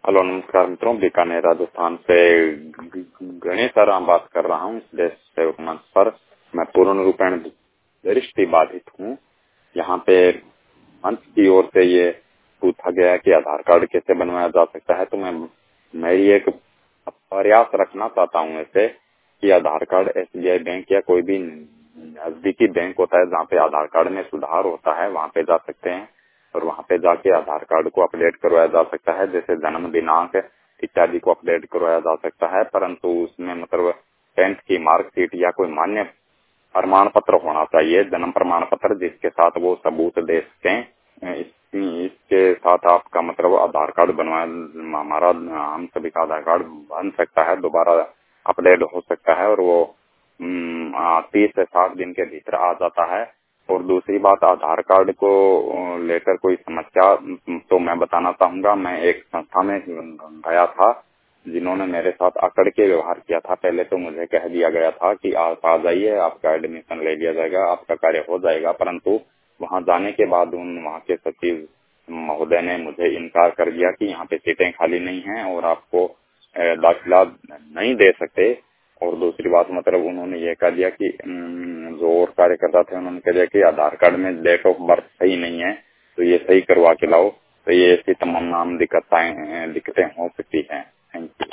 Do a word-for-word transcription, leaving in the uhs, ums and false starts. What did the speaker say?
Hello, नमस्कार मित्रों। बीकानेर राजस्थान से गणेश राम बात कर रहा हूँ। देश सेवक मंच पर मैं पूर्ण रूपेण दृष्टि बाधित हूँ। यहाँ पे मंच की ओर से ये पूछा गया है कि आधार कार्ड कैसे बनवाया जा सकता है, तो मैं मेरी एक प्रयास रखना चाहता हूँ ऐसे कि आधार कार्ड एसबीआई बैंक या कोई भी नजदीकी बैंक होता है जहाँ पे आधार कार्ड में सुधार होता है, वहाँ पे जा सकते हैं और वहाँ पे जाके आधार कार्ड को अपडेट करवाया जा सकता है। जैसे जन्म दिनांक इत्यादि को अपडेट करवाया जा सकता है, परंतु उसमें मतलब टेंथ की मार्कशीट या कोई मान्य प्रमाण पत्र होना चाहिए, जन्म प्रमाण पत्र, जिसके साथ वो सबूत दे सकें। इस, इसके साथ आपका मतलब आधार कार्ड बनवा हमारा हम सभी का आधार कार्ड बन सकता है, दोबारा अपडेट हो सकता है और वो तीस से साठ दिन के भीतर आ जाता है। और दूसरी बात, आधार कार्ड को लेकर कोई समस्या तो मैं बताना चाहूंगा। मैं एक संस्था में गया था जिन्होंने मेरे साथ अकड़ के व्यवहार किया था। पहले तो मुझे कह दिया गया था कि आप आ जाइए, आपका एडमिशन ले लिया जाएगा, आपका कार्य हो जाएगा, परंतु वहां जाने के बाद उन वहां के सचिव महोदय ने मुझे इनकार कर दिया कि यहाँ पे सीटें खाली नहीं हैं और आपको दाखिला नहीं दे सकते। और दूसरी बात मतलब उन्होंने ये कह दिया कि जो और कार्यकर्ता थे उन्होंने कह दिया कि आधार कार्ड में डेट ऑफ बर्थ सही नहीं है, तो ये सही करवा के लाओ। तो ये ऐसी तमाम दिक्कतें दिक्कतें हो सकती हैं। Thank you.